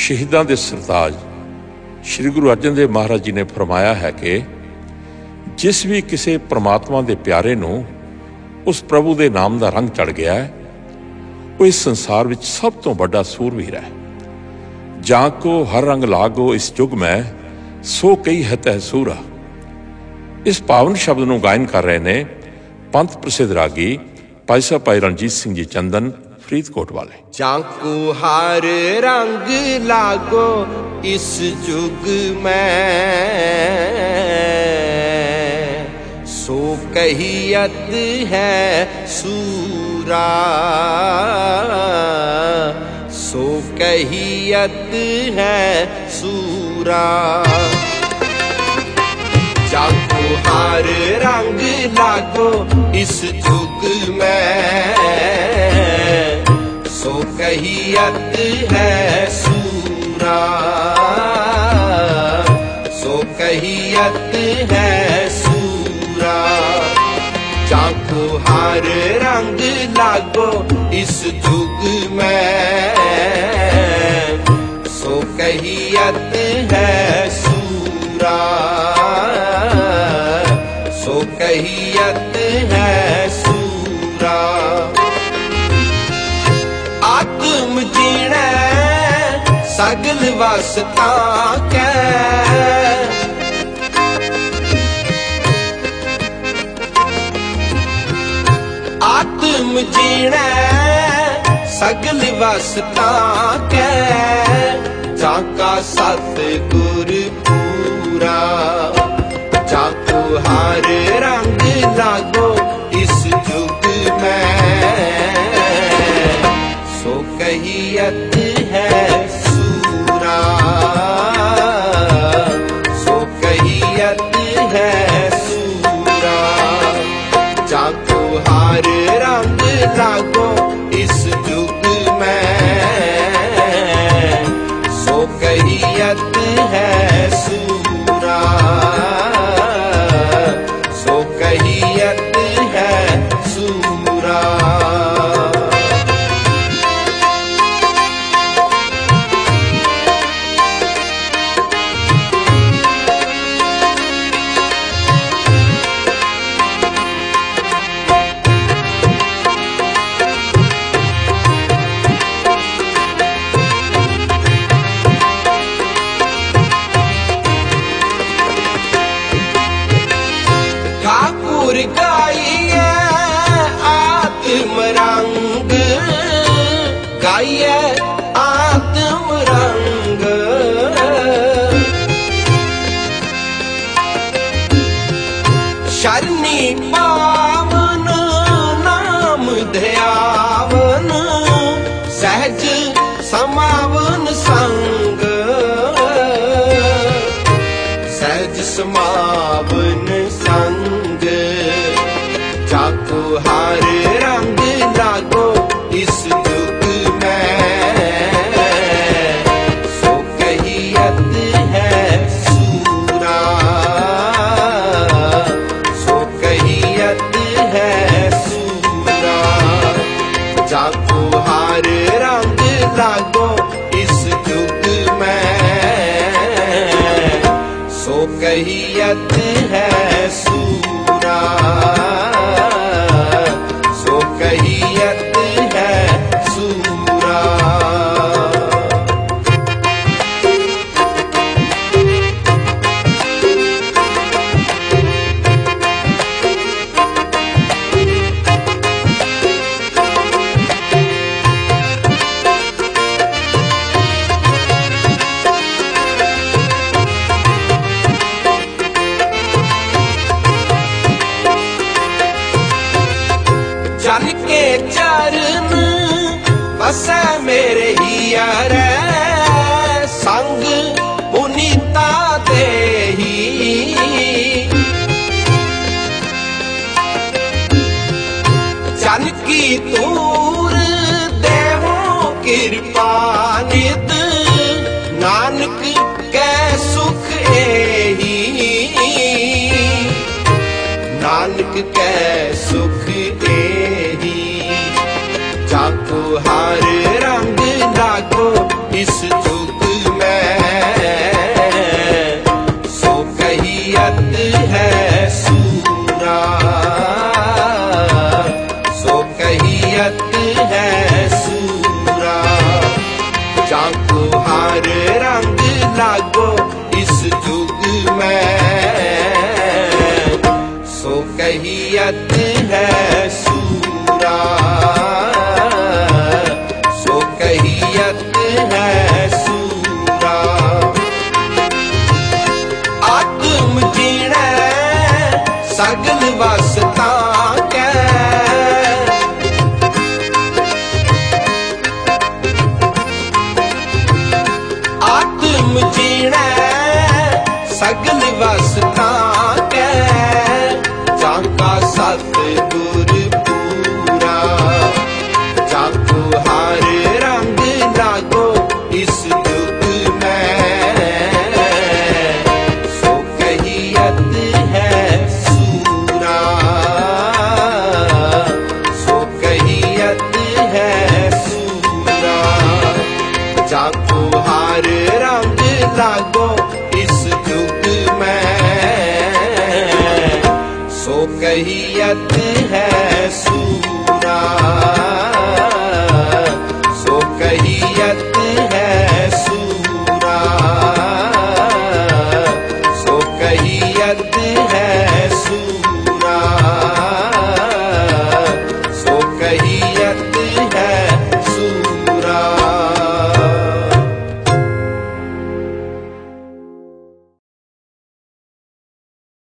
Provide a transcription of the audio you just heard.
ਸ਼ਹੀਦਾਂ ਦੇ ਸਰਤਾਜ ਸ਼੍ਰੀ ਗੁਰੂ ਅਰਜਨ ਦੇਵ ਮਹਾਰਾਜ ਜੀ ਨੇ ਫਰਮਾਇਆ ਹੈ ਕਿ ਜਿਸ ਵੀ ਕਿਸੇ ਪ੍ਰਮਾਤਮਾ ਦੇ ਪਿਆਰੇ ਨੂੰ ਉਸ ਪ੍ਰਭੂ ਦੇ ਨਾਮ ਦਾ ਰੰਗ ਚੜ੍ਹ ਗਿਆ ਹੈ, ਉਹ ਇਸ ਸੰਸਾਰ ਵਿੱਚ ਸਭ ਤੋਂ ਵੱਡਾ ਸੂਰਵੀਰ ਹੈ। ਜਾਂ ਕੋ ਹਰ ਰੰਗ ਲਾਗੋ ਇਸ ਜੁਗ ਮੈਂ, ਸੋ ਕਈ ਹੈ ਤਹਿ ਸੂਰਾ। ਇਸ ਪਾਵਨ ਸ਼ਬਦ ਨੂੰ ਗਾਇਨ ਕਰ ਰਹੇ ਨੇ ਪੰਥ ਪ੍ਰਸਿੱਧ ਰਾਗੀ ਭਾਈ ਸਾਹਿਬ ਭਾਈ ਰਣਜੀਤ ਸਿੰਘ ਜੀ ਚੰਦਨ, ਫਰੀਦਕੋਟ ਵਾਲੇ। ਜਾਂ ਕੋ ਹਰ ਰੰਗ ਲਾਗੋ ਇਸ ਜੁਗ ਮੈਂ, ਸੋ ਕਹੀਅਤ ਹੈ ਸੂਰਾ, ਸੋ ਕਹੀਅਤ ਹੈ ਸੂਰਾ। ਜਾਂ ਕੋ ਹਰ ਰੰਗ ਲਾਗੋ ਇਸ ਜੁਗ ਮੈਂ, ਸੋ ਕਹੀਅਤ ਹੈ ਸੂਰਾ, ਸੋ ਕਹੀਅਤ ਹੈ ਸੂਰਾ। ਜਾਂ ਕੋ ਹਰ ਰੰਗ ਲਾਗੋ ਇਸ ਜੁਗ ਮੈਂ, ਸੋ ਕਹੀਅਤ ਹੈ ਸੂਰਾ, ਸੋ ਕਹੀਅਤ ਹੈ ਸੂਰਾ। ਆਤਮ ਜੀਣਾ ਸਗਲ ਵਸਤਾ ਕੈ, ਆਤਮ ਜੀਣਾ ਸਗਲ ਵਸਤਾ ਕੈ। ਜਾਂ ਕਾ ਸਤਿਗੁਰ ਪੂਰਾ, ਜਾਂ ਕੋ ਹਰ ਰੰਗ ਲਾਗੋ ਇਸ ਜੁਗ ਮੈਂ, ਸੋ ਕਹੀਅਤ ਹੈ ਸੂਰਾ, ਸੋ ਕਹੀਅਤ ਹੈ ਸੂਰਾ। ਜਾਂ ਕੋ ਹਰ ਰੰਗ ਲਾਗੋ ਇਸ ਜੁਗ ਮੈਂ, ਸੋ ਕਹੀਅਤ ਹੈ ਸੂਰਾ, ਸੋ ਕਹੀਅਤ ਹੈ ਸੂਰਾ। ठाकुर गाइए आत्म रंग, गाइए आत्म रंग। शरणी पावन नाम ध्यावन, सहज समावन संग, सहज समावन संग। ਜਾਂ ਕੋ ਹਰ ਰੰਗ ਲਾਗੋ ਇਸ ਜੁਗ ਮੈਂ, ਸੋ ਕਹੀਅਤ ਹੈ ਸੂਰਾ, ਸੋ ਕਹੀਅਤ ਹੈ ਸੂਰਾ। ਜਾਂ ਕੋ ਹਰ ਰੰਗ ਲਾਗੋ ਇਸ ਜੁਗ ਮੈਂ, ਸੋ ਕਹੀਅਤ ਹੈ ਸੂਰਾ, ਸੋ ਕਹੀਅਤ ਹੈ ਸੂਰਾ। हर रंग लागो इस जुग में। सो कहियत है सूरा, सो कहियत है सूरा। आत्म जीणै सगल वसता कै, आत्म जीणै सगल वसता कै। जाका सतगुर पूरा, जाको हर रंग लागो इस युग में। सो कहियत है सूरा, सो कहियत है सूरा। जाको हर रंग लागो इस युग में। सो कहियत है